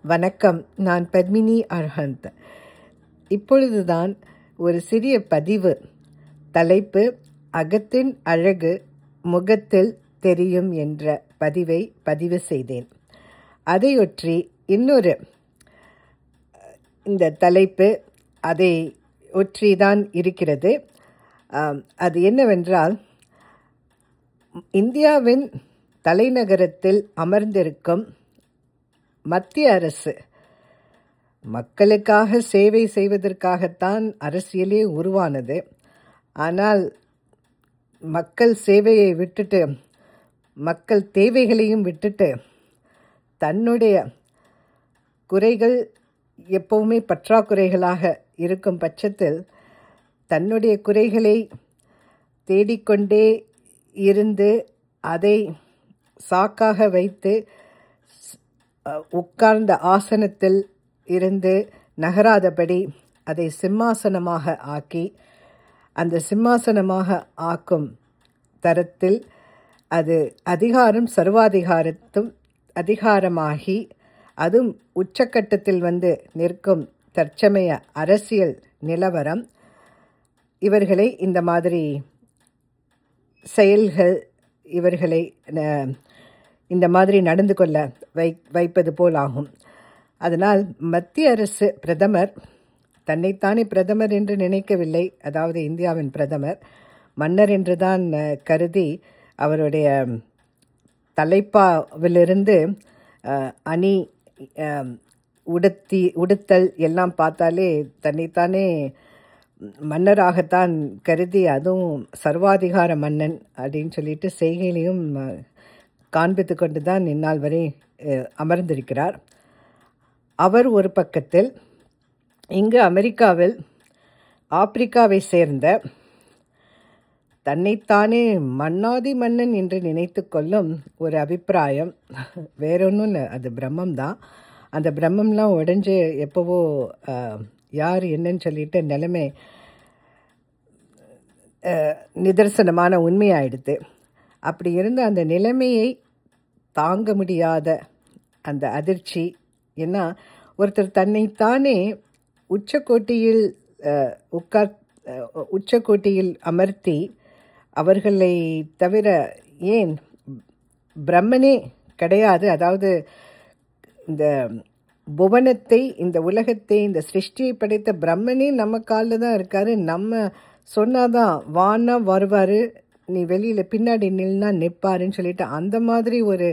வணக்கம். நான் பத்மினி அர்ஹந்த். இப்பொழுதுதான் ஒரு சிறிய பதிவு. தலைப்பு அகத்தின் அழகு முகத்தில் தெரியும் என்ற பதிவை பதிவு செய்தேன். அதையொற்றி இன்னொரு இந்த தலைப்பு அதை ஒற்றிதான் இருக்கிறது. அது என்னவென்றால், இந்தியாவின் தலைநகரத்தில் அமர்ந்திருக்கும் மத்திய அரசு மக்களுக்காக சேவை செய்வதற்காகத்தான் அரசியலே உருவானது. ஆனால் மக்கள் சேவையை விட்டுட்டு, மக்கள் தேவைகளையும் விட்டுட்டு, தன்னுடைய குறைகள் எப்பவுமே பற்றாக்குறைகளாக இருக்கும் பட்சத்தில் தன்னுடைய குறைகளை தேடிக்கொண்டே இருந்து அதை சாக்காக வைத்து உட்கார்ந்த ஆசனத்தில் இருந்து நகராதபடி அதை சிம்மாசனமாக ஆக்கி, அந்த சிம்மாசனமாக ஆக்கும் தரத்தில் அது அதிகாரம் சர்வாதிகாரத்தும் அதிகாரமாகி அதுவும் உச்சக்கட்டத்தில் வந்து நிற்கும் தற்சமய அரசியல் நிலவரம் இவர்களை இந்த மாதிரி செயல்கள் இவர்களை இந்த மாதிரி நடந்து கொள்ள வைப்பது போல் ஆகும். அதனால் மத்திய அரசு பிரதமர் தன்னைத்தானே பிரதமர் என்று நினைக்கவில்லை. அதாவது இந்தியாவின் பிரதமர் மன்னர் என்றுதான் கருதி அவருடைய தலைப்பாவிலிருந்து அணி உடுத்தல் எல்லாம் பார்த்தாலே தன்னைத்தானே மன்னராகத்தான் கருதி, அதுவும் சர்வாதிகார மன்னன் அப்படின்னு சொல்லிட்டு செய்கையிலையும் காண்பித்து கொண்டு தான் இந்நாள் வரை அமர்ந்திருக்கிறார். அவர் ஒரு பக்கத்தில், இங்கு அமெரிக்காவில் ஆப்பிரிக்காவை சேர்ந்த தன்னைத்தானே மன்னாதி மன்னன் என்று நினைத்து கொள்ளும் ஒரு அபிப்பிராயம். வேறொன்றும் இல்லை, அது பிரம்மம்தான். அந்த பிரம்மம்லாம் உடைஞ்சு எப்போவோ யார் என்னன்னு சொல்லிட்டு நிலைமை நிதர்சனமான உண்மையாயிடுது. அப்படி இருந்த அந்த நிலைமையை தாங்க முடியாத அந்த அதிர்ச்சி, ஏன்னா ஒருத்தர் தன்னைத்தானே உச்சக்கோட்டியில் அமர்த்தி அவர்களை தவிர ஏன் பிரம்மனே கிடையாது, அதாவது இந்த புவனத்தை, இந்த உலகத்தை, இந்த சிருஷ்டியை படைத்த பிரம்மனே நம்ம காலில் தான் இருக்காரு, நம்ம சொன்னாதான் வானா வருவார், நீ வெளியில் பின்னாடி நில்னா நிற்பாருன்னு சொல்லிட்டு அந்த மாதிரி ஒரு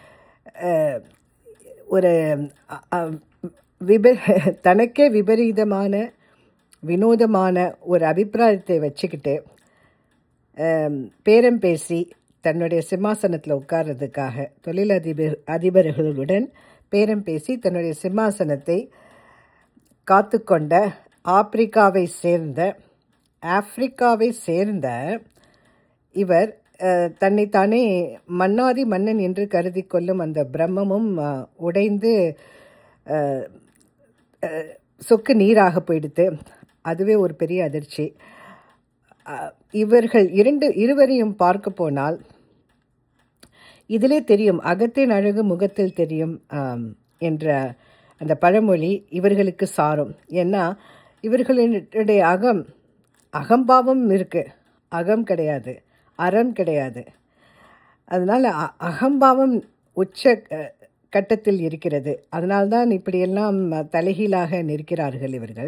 தனக்கே விபரீதமான வினோதமான ஒரு அபிப்பிராயத்தை வச்சுக்கிட்டு பேரம் பேசி தன்னுடைய சிம்மாசனத்தில் உட்கார்றதுக்காக அதிபர்களுடன் பேரம் பேசி தன்னுடைய சிம்மாசனத்தை காத்து கொண்ட ஆப்பிரிக்காவை சேர்ந்த இவர் தன்னைத்தானே மன்னாதி மன்னன் என்று கருதி கொள்ளும் அந்த பிரம்மமும் உடைந்து சொக்கு நீராக போயிடுத்து. அதுவே ஒரு பெரிய அதிர்ச்சி. இவர்கள் இருவரையும் பார்க்க போனால் இதிலே தெரியும், அகத்தின் அழகு முகத்தில் தெரியும் என்ற அந்த பழமொழி இவர்களுக்கு சாரும். ஏன்னா இவர்களுடைய அகம்பாவம் இருக்குது, அகம் கிடையாது, அறம் கிடையாது. அதனால் அகம்பாவம் உச்ச கட்டத்தில் இருக்கிறது. அதனால்தான் இப்படியெல்லாம் தலைகீழாக நிற்கிறார்கள் இவர்கள்.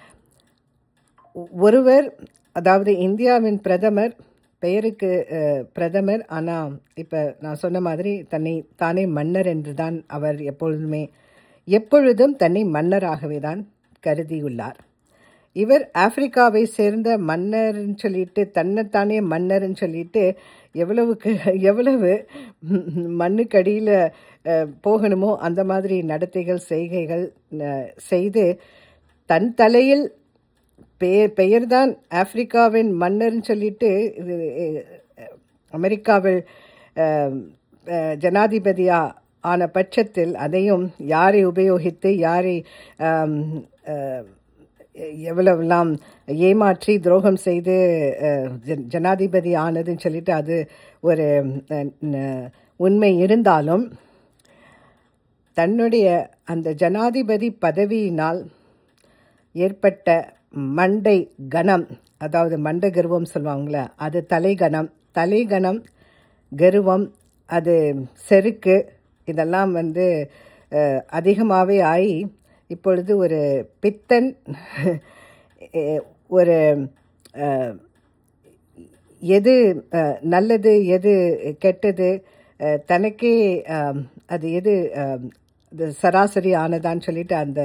ஒருவர், அதாவது இந்தியாவின் பிரதமர், பெயருக்கு பிரதமர், ஆனால் இப்போ நான் சொன்ன மாதிரி தானே மன்னர் என்று தான் அவர் எப்பொழுதும் தன்னை மன்னராகவே தான் கருதியுள்ளார். இவர் ஆப்பிரிக்காவை சேர்ந்த மன்னர்ன்னு சொல்லிட்டு, தன்னைத்தானே மன்னர்ன்னு சொல்லிட்டு எவ்வளவு மண்ணுக்கடியில் போகணுமோ அந்த மாதிரி நடத்தைகள் செய்கைகள் செய்து தன் தலையில் பெயர்தான் ஆப்பிரிக்காவின் மன்னர்ன்னு சொல்லிட்டு அமெரிக்காவில் ஜனாதிபதியா ஆன பட்சத்தில் அதையும் யாரை உபயோகித்து யாரை எவ்வளவெல்லாம் ஏமாற்றி துரோகம் செய்து ஜனாதிபதி ஆனதுன்னு சொல்லிட்டு அது ஒரு உண்மை இருந்தாலும் தன்னுடைய அந்த ஜனாதிபதி பதவியினால் ஏற்பட்ட மண்டை கனம், அதாவது மண்ட கர்வம் சொல்லுவாங்களே, அது தலைகணம் கர்வம், அது செருக்கு, இதெல்லாம் அதிகமாகவே ஆகி இப்பொழுது ஒரு பித்தன் ஒரு எது நல்லது எது கெட்டது தனக்கே அது எது அது சராசரி ஆனதான்னு சொல்லிட்டு அந்த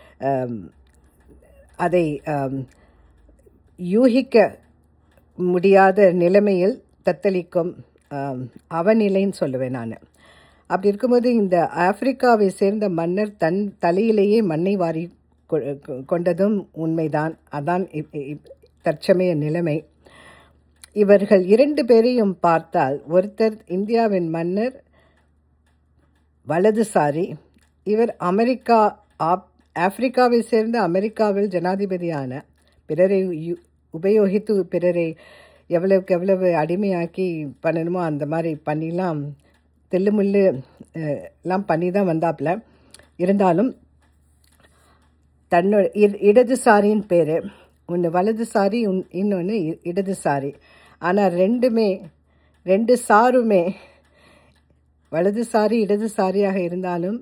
அதை யூகிக்க முடியாத நிலைமையில் தத்தளிக்கும் அவநிலைன்னு சொல்லுவேன் நான். அப்படி இருக்கும்போது இந்த ஆப்பிரிக்காவை சேர்ந்த மன்னர் தன் தலையிலேயே மண்ணை வாரி கொண்டதும் உண்மைதான். அதான் தற்சமய நிலைமை. இவர்கள் 2 பேரையும் பார்த்தால், ஒருத்தர் இந்தியாவின் மன்னர் வலதுசாரி, இவர் ஆப்பிரிக்காவை சேர்ந்த அமெரிக்காவில் ஜனாதிபதியான, பிறரை உபயோகித்து பிறரை எவ்வளவுக்கு எவ்வளவு அடிமையாக்கி பண்ணணுமோ அந்த மாதிரி பண்ணிலாம் தில்லுமுள்ளு எல்லாம் பண்ணி தான் வந்தாப்புல. இருந்தாலும் தன்னோட இடதுசாரியின் பேர், ஒன்று வலதுசாரி, இன்னொன்று இடதுசாரி. ஆனால் ரெண்டு சாருமே வலதுசாரி இடதுசாரியாக இருந்தாலும்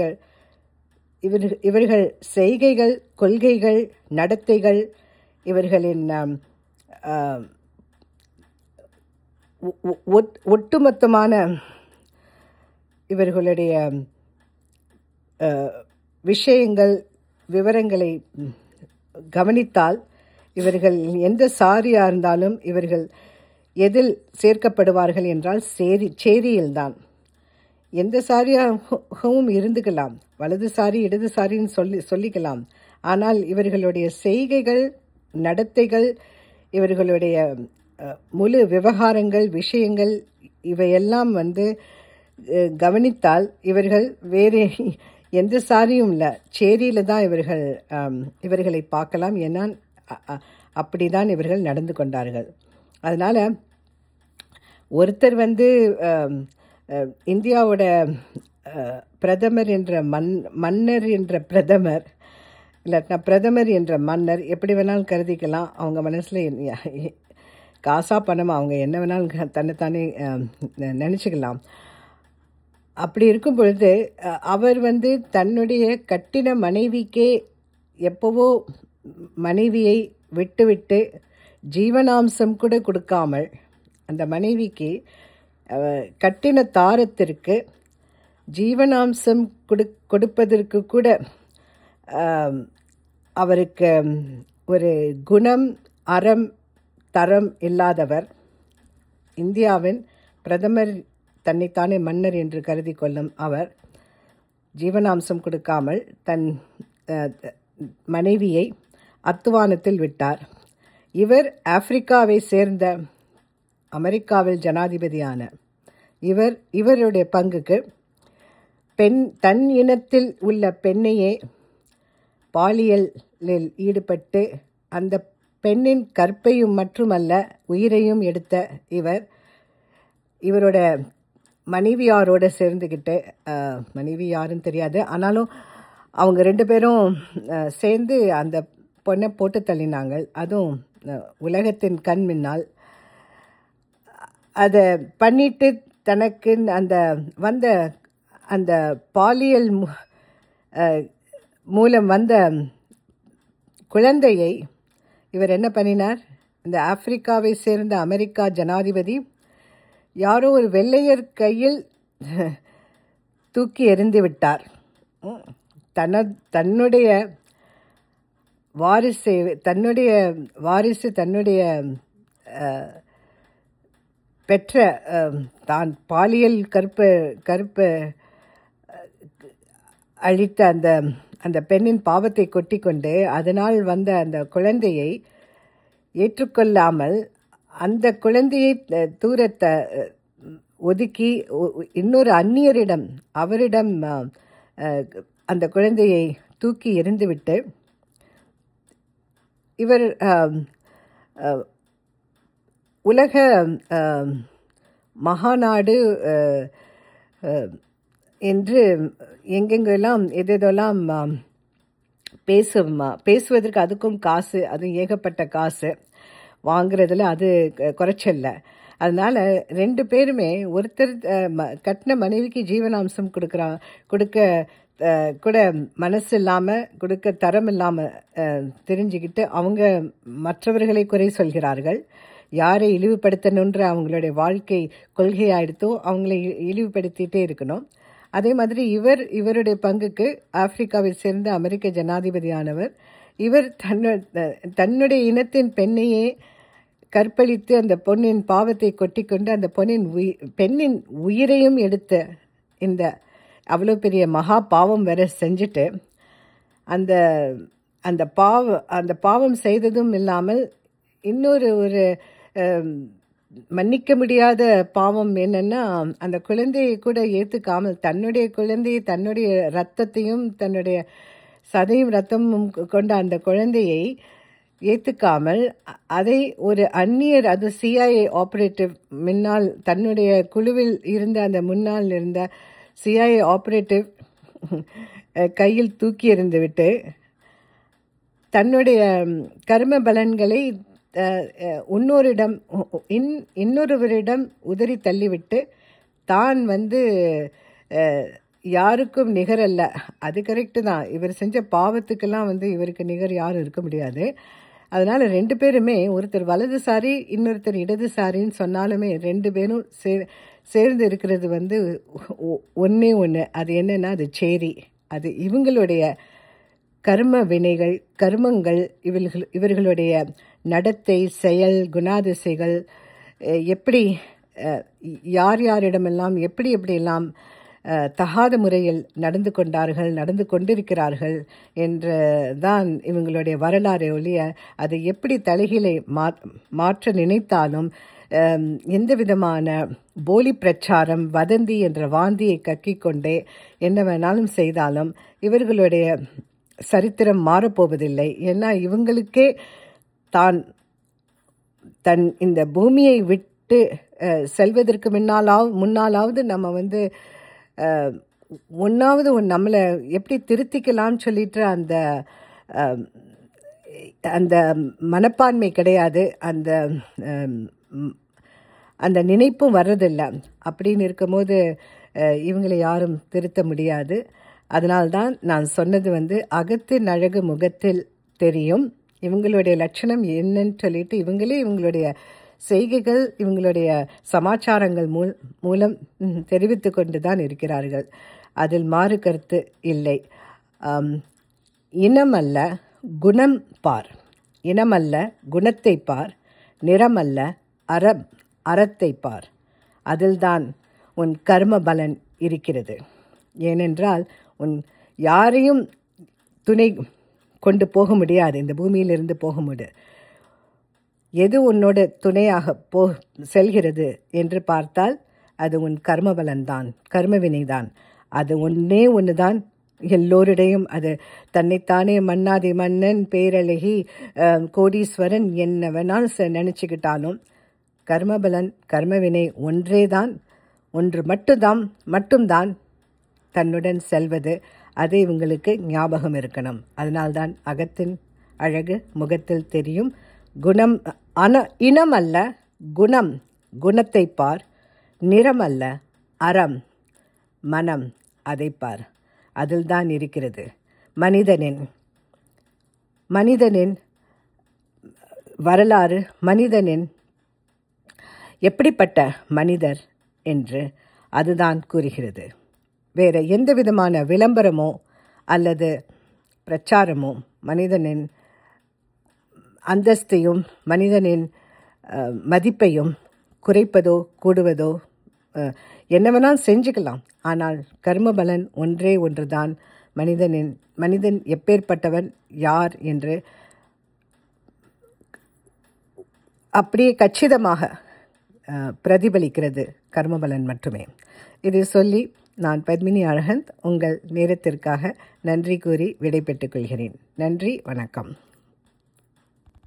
இவர்கள் செய்கைகள், கொள்கைகள், நடத்தைகள், இவர்களின் ஒட்டுமொத்தமான இவர்களுடைய விஷயங்கள், விவரங்களை கவனித்தால் இவர்கள் எந்த சாரியாக இருந்தாலும் இவர்கள் எதில் சேர்க்கப்படுவார்கள் என்றால் சேரியில்தான். எந்த சாரியாகவும் இருந்துக்கலாம், வலதுசாரி இடதுசாரின்னு சொல்லிக்கலாம். ஆனால் இவர்களுடைய செய்கைகள், நடத்தைகள், இவர்களுடைய முழு விவகாரங்கள், விஷயங்கள், இவையெல்லாம் கவனித்தால் இவர்கள் வேறு எந்த சாரியும் இல்லை, சேரியில் தான் இவர்களை பார்க்கலாம். ஏன்னா அப்படி தான் இவர்கள் நடந்து கொண்டார்கள். அதனால் ஒருத்தர் இந்தியாவோட பிரதமர் என்ற மன்னர் என்ற பிரதமர், இல்லாட்டினா பிரதமர் என்ற மன்னர், எப்படி வேணாலும் கருதிக்கலாம். அவங்க மனசில் காசா பணமா அவங்க என்ன வேணாலும் தன்னைத்தானே நினச்சிக்கலாம். அப்படி இருக்கும் பொழுது அவர் தன்னுடைய கட்டின மனைவிக்கே எப்போவோ மனைவியை விட்டுவிட்டு ஜீவனாம்சம் கூட கொடுக்காமல், அந்த மனைவிக்கு கட்டின தாரத்திற்கு ஜீவனாம்சம் கொடுப்பதற்கு கூட அவருக்கு ஒரு குணம், அறம், தரம் இல்லாதவர். இந்தியாவின் பிரதமர், தன்னைத்தானே மன்னர் என்று கருதி கொள்ளும் அவர் ஜீவனாம்சம் கொடுக்காமல் தன் மனைவியை அத்துவானத்தில் விட்டார். இவர் ஆப்பிரிக்காவை சேர்ந்த அமெரிக்காவில் ஜனாதிபதியான இவருடைய பங்குக்கு தன் இனத்தில் உள்ள பெண்ணையே பாலியலில் ஈடுபட்டு அந்த பெண்ணின் கற்பையும் மட்டுமல்ல உயிரையும் எடுத்த இவரோட மனைவியாரோடு சேர்ந்துக்கிட்டு, மனைவி யாருன்னு தெரியாது, ஆனாலும் அவங்க 2 பேரும் சேர்ந்து அந்த பொண்ணை போட்டு தள்ளினாங்க. அதுவும் உலகத்தின் கண் முன்னால். அதை பண்ணிட்டு தனக்கு அந்த பாலியல் மூலம் வந்த குழந்தையை இவர் என்ன பண்ணினார்? இந்த ஆப்பிரிக்காவை சேர்ந்த அமெரிக்கா ஜனாதிபதி யாரோ ஒரு வெள்ளையர் கையில் தூக்கி எறிந்து விட்டார். தன்னுடைய வாரிசு தன்னுடைய பெற்ற தான் பாலியல் கற்பு அழித்த அந்த பெண்ணின் பாவத்தை கொட்டி கொண்டு அதனால் வந்த அந்த குழந்தையை ஏற்றுக்கொள்ளாமல் அந்த குழந்தையை தூரத்தை ஒதுக்கி இன்னொரு அந்நியரிடம் அவரிடம் அந்த குழந்தையை தூக்கி எறிந்துவிட்டு இவர் உலக மகாநாடு என்று எங்கெங்கெல்லாம் எதெல்லாம் பேசுவதற்கு அதுக்கும் காசு, அதுவும் ஏகப்பட்ட காசு வாங்குறதுல அது குறைச்சல்ல. அதனால் 2 பேருமே ஒருத்தர் கட்டின மனைவிக்கு ஜீவனாம்சம் கொடுக்க கூட மனசு இல்லாமல், கொடுக்க தரம் இல்லாமல் தெரிஞ்சுக்கிட்டு அவங்க மற்றவர்களை குறை சொல்கிறார்கள். யாரை இழிவுபடுத்தணுன்ற அவங்களுடைய வாழ்க்கை கொள்கையாயிடுத்தோ அவங்கள இழிவுபடுத்திகிட்டே இருக்கணும். அதே மாதிரி இவருடைய பங்குக்கு ஆப்பிரிக்காவை சேர்ந்த அமெரிக்க ஜனாதிபதியானவர் இவர் தன்னுடைய இனத்தின் பெண்ணையே கற்பழித்து அந்த பொண்ணின் பாவத்தை கொட்டிக்கொண்டு அந்த பெண்ணின் உயிரையும் எடுத்த இந்த அவ்வளோ பெரிய மகா பாவம் வேற செஞ்சுட்டு அந்த பாவம் செய்ததும் இல்லாமல் இன்னொரு மன்னிக்க முடியாத பாவம் என்னன்னா, அந்த குழந்தையை கூட ஏற்றுக்காமல் தன்னுடைய குழந்தையை, தன்னுடைய ரத்தத்தையும் தன்னுடைய சதையும் ரத்தமும் கொண்ட அந்த குழந்தையை ஏற்றுக்காமல் அதை ஒரு அந்நியர், அது CIA ஆப்ரேட்டிவ் முன்னால் தன்னுடைய குழுவில் இருந்த அந்த முன்னால் இருந்த CIA ஆப்ரேட்டிவ் கையில் தூக்கி எறிந்துவிட்டு தன்னுடைய கர்ம பலன்களை இன்னொருவரிடம் உதறி தள்ளிவிட்டு தான் யாருக்கும் நிகரல்ல. அது கரெக்டு தான். இவர் செஞ்ச பாவத்துக்கெல்லாம் இவருக்கு நிகர் யாரும் இருக்க முடியாது. அதனால் 2 பேருமே, ஒருத்தர் வலதுசாரி இன்னொருத்தர் இடதுசாரின்னு சொன்னாலுமே 2 பேரும் சேர்ந்து இருக்கிறது ஒன்றே ஒன்று. அது என்னன்னா, அது சேரி. அது இவங்களுடைய கர்ம வினைகள், கர்மங்கள், இவர்களுடைய நடத்தை, செயல், குணாதிசைகள் எப்படி யாரிடமெல்லாம் எப்படியெல்லாம் தகாத முறையில் நடந்து கொண்டிருக்கிறார்கள் என்று தான் இவங்களுடைய வரலாறு ஒழிய அதை எப்படி தலைகீழை மாற்ற நினைத்தாலும் எந்த விதமான போலி பிரச்சாரம், வதந்தி என்ற வாந்தியை கக்கிக்கொண்டே என்ன வேணாலும் செய்தாலும் இவர்களுடைய சரித்திரம் மாறப்போவதில்லை. ஏன்னா இவங்களுக்கே தன் இந்த பூமியை விட்டு செல்வதற்கு முன்னாலாவது நம்ம நம்மளை எப்படி திருத்திக்கலாம்னு சொல்லிட்டு அந்த மனப்பான்மை கிடையாது, அந்த நினைப்பும் வர்றதில்லை. அப்படின்னு இருக்கும்போது இவங்களை யாரும் திருத்த முடியாது. அதனால்தான் நான் சொன்னது அகத்தின் அழகு முகத்தில் தெரியும். இவங்களுடைய லட்சணம் என்னன்னு சொல்லிட்டு இவங்களுடைய செய்கைகள், இவங்களுடைய சமாச்சாரங்கள் மூலம் தெரிவித்து கொண்டு தான் இருக்கிறார்கள். அதில் மாறு கருத்து இல்லை. இனம் அல்ல குணம் பார், இனமல்ல குணத்தை பார், நிறமல்ல அறத்தை பார், அதில்தான் உன் கர்ம பலன் இருக்கிறது. ஏனென்றால் யாரையும் துணை கொண்டு போக முடியாது, இந்த பூமியிலிருந்து போக முடியாது. எது உன்னோட துணையாக செல்கிறது என்று பார்த்தால் அது உன் கர்மபலன்தான், கர்மவினைதான். அது ஒன்று தான் எல்லோருடையும். அது தன்னைத்தானே மன்னாதி மன்னன், பேரழகி, கோடீஸ்வரன் என்ன வேணாலும் நினச்சிக்கிட்டாலும் கர்மபலன், கர்மவினை ஒன்று மட்டும்தான் தன்னுடன் செல்வது. அது இவங்களுக்கு ஞாபகம் இருக்கணும். அதனால்தான் அகத்தின் அழகு முகத்தில் தெரியும். இனம் அல்ல குணம், குணத்தை பார். நிறம் அல்ல மனம், அதை பார். அதில்தான் இருக்கிறது மனிதனின் வரலாறு, மனிதனின் எப்படிப்பட்ட மனிதர் என்று அதுதான் கூறுகிறது. வேறு எந்த விதமான விளம்பரமோ அல்லது பிரச்சாரமோ மனிதனின் அந்தஸ்தையும் மனிதனின் மதிப்பையும் குறைப்பதோ கூடுவதோ என்ன வேணாலும் செஞ்சுக்கலாம். ஆனால் கர்மபலன் ஒன்றுதான் மனிதன் எப்பேற்பட்டவன், யார் என்று அப்படியே கச்சிதமாக பிரதிபலிக்கிறது கர்மபலன் மட்டுமே. இதை சொல்லி நான் பத்மினி அழகந்த் உங்கள் நேரத்திற்காக நன்றி கூறி விடை பெற்றுக் கொள்கிறேன். நன்றி, வணக்கம்.